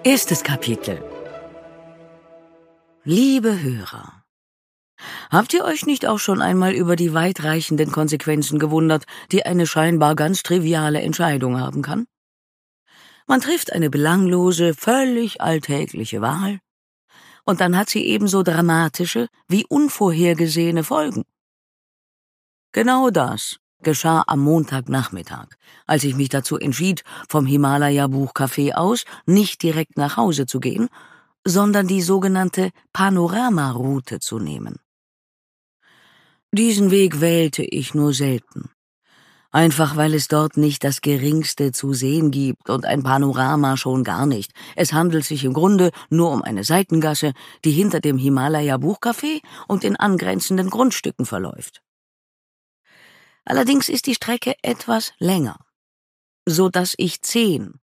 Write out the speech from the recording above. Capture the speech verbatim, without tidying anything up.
Erstes Kapitel. Liebe Hörer, habt ihr euch nicht auch schon einmal über die weitreichenden Konsequenzen gewundert, die eine scheinbar ganz triviale Entscheidung haben kann? Man trifft eine belanglose, völlig alltägliche Wahl, und dann hat sie ebenso dramatische wie unvorhergesehene Folgen. Genau das geschah am Montagnachmittag, als ich mich dazu entschied, vom Himalaya-Buchcafé aus nicht direkt nach Hause zu gehen, sondern die sogenannte Panorama-Route zu nehmen. Diesen Weg wählte ich nur selten, einfach weil es dort nicht das Geringste zu sehen gibt und ein Panorama schon gar nicht. Es handelt sich im Grunde nur um eine Seitengasse, die hinter dem Himalaya-Buchcafé und den angrenzenden Grundstücken verläuft. Allerdings ist die Strecke etwas länger, so dass ich zehn